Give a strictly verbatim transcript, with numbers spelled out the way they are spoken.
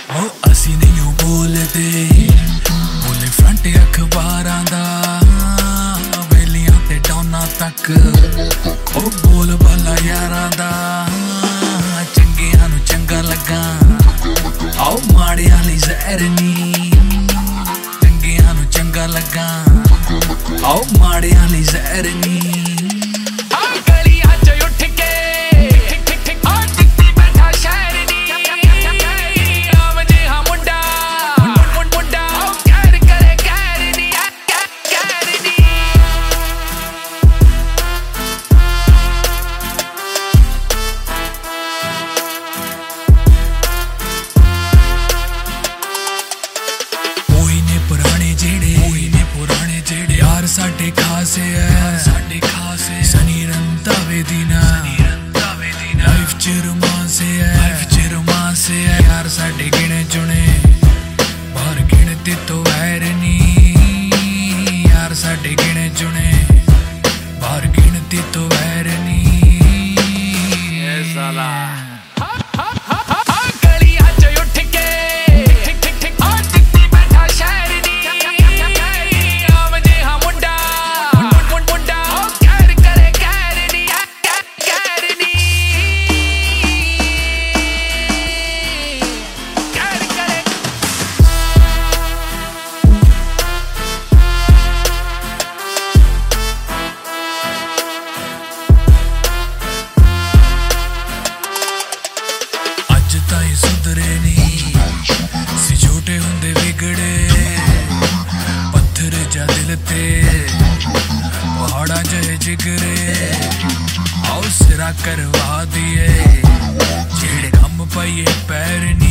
ओ असी नहीं बोलते बोले फ्रंट अखबारां दा वेलियां ते डौना तक ओ बोल भला यारां दा चंगियां नू चंगा लगा आओ माड़ियां लई जहर नी चंगियां नू चंगा लगा आओ माड़ियां लई जहर नी साडे खासे है साडे खासे सनी रंतावे दीना लाइफ च रोमांस है लाइफ च रोमांस है यार साडे गिने चुने बाहर गिनती तो वैर नी यार साडे गिने चुने बाहर गिनती तो वैर नी ए साला सुधरे नी सी झूठे हुंदे बिगड़े पत्थर जा दिल ते पहाड़ा जहे जिगरे आओ सिरा करवा दिए जेड़े कम पाइए पैर नी